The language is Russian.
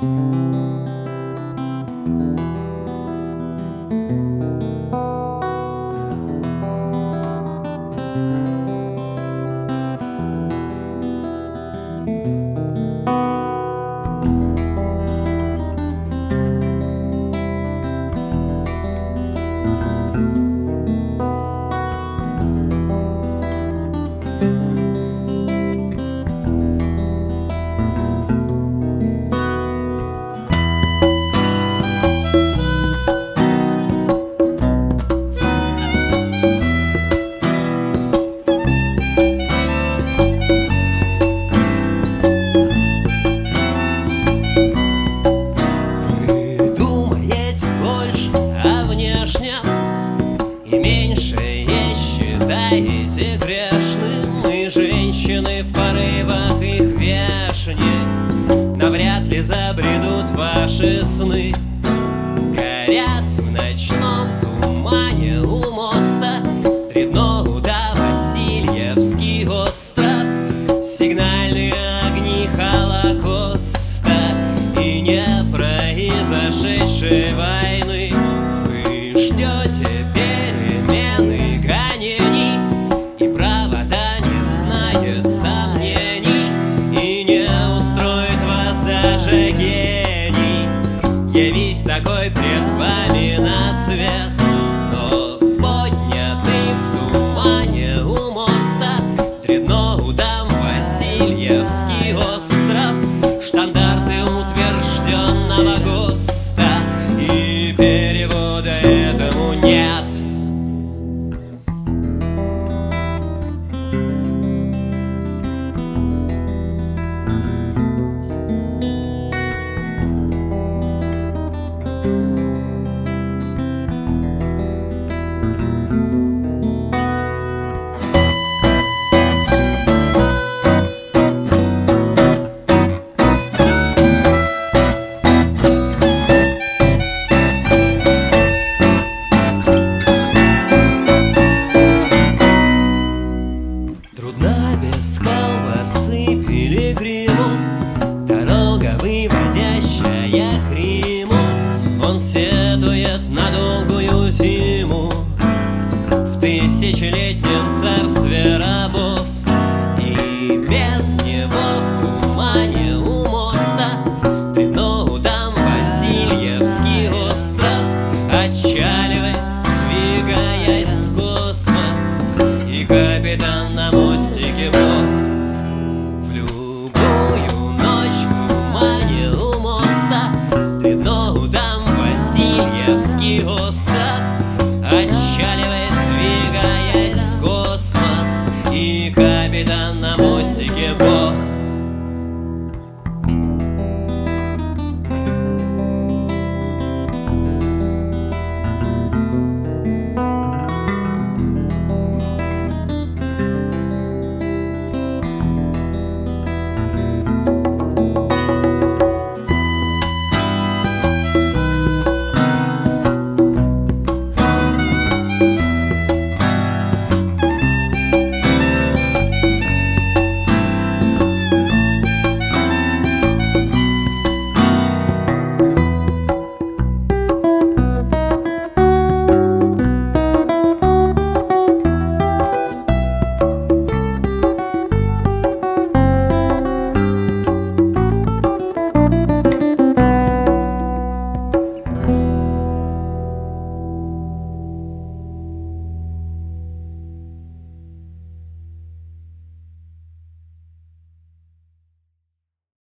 И меньшее считаете грешным. И женщины в порывах их вешне навряд ли забредут ваши сны. Горят в ночном тумане у моста Дредноуда, Васильевский остров, сигнальные огни Холокоста и не произошедшей войны. Вы ждете перемены гонений, и правота не знает сомнений, и не устроит вас даже гений. Явись такой пред вами на свет,